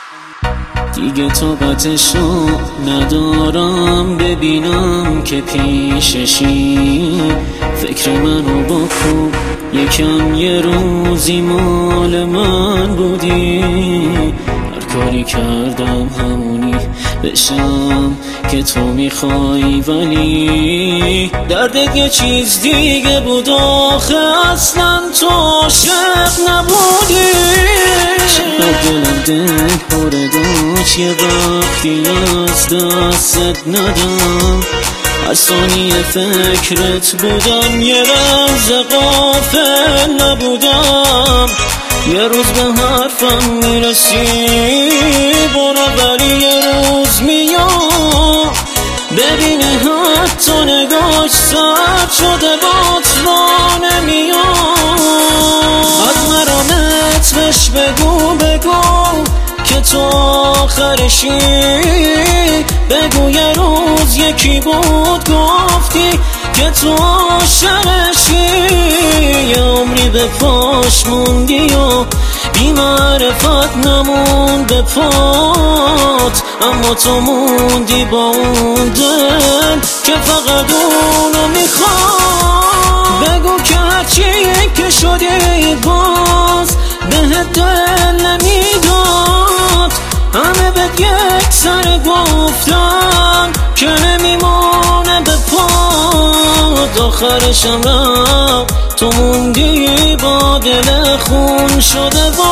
دیگه طاقتشو ندارم ببینم که پیششی. فکر منو بکن یکم یه روزی مال من بودی. هر کاری کردم همونی بشم که تو میخوای، ولی دردت یه چیز دیگه بود آخه، اصلا تو عاشق نبودی. شاید دلم دل پره داشت یه وقتی از دستت ندم. هر ثانیه فکرت بودم، یه لحظه غافل نبودم. یه روز به حرفم میرسی برو، ولی یه روز میام ببینه حتی نگاش سرد شده بات نمیام. از مرامت بهش بگو که تو آخرشی. بگو یه روز یکی بود گفتی که تو عاشقشی. یه عمری به پاش موندی و بی معرفت نموند به پات، اما تو موندی با اون دل که فقط اونو میخواد. بگو که هرچی که شدی باز بهت دل نمیداد. همه بهت یک سر گفتم که نمیمونه به پاد. آخرشم رفت تو موندی با دل خون شده با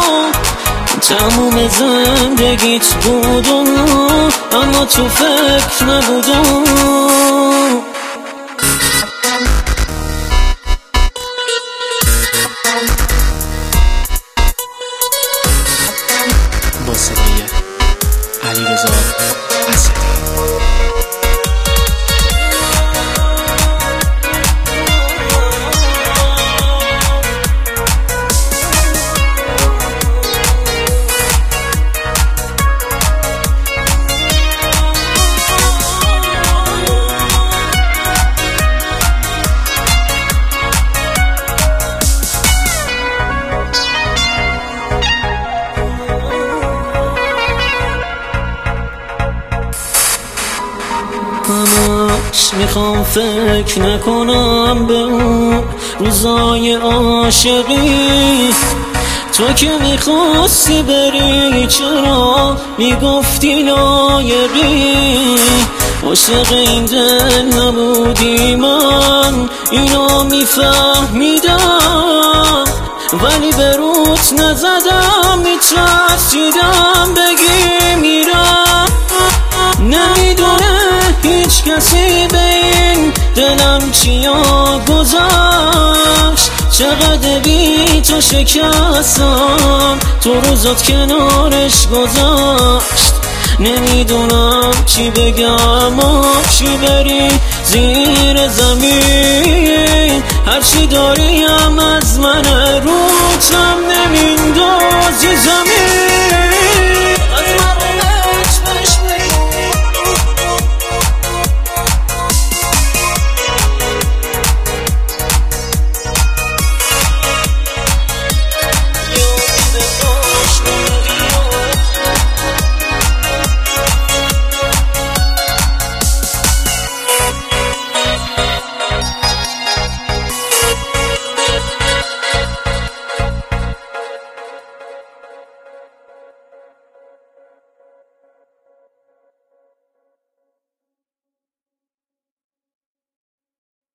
تموم زندگیت بودم، اما تو فکر نبودم. با صدای علیرضا اسدی. همش میخوام فکر نکنم به اون روزای عاشقی. تو که میخواستی بری چرا میگفتی لایقی. عاشق این دل نبودی من اینو میفهمیدم، ولی به روت نزدم میترسیدم بگی میرم. نمیدونه هیچ کسی به این دلم چیا گذشت. چقدر بی تو شکستم تو روزات کنارش گذشت. نمیدونم چی بگم و چی بری زیر زمین. هرچی داریم از من روتم نمینداز.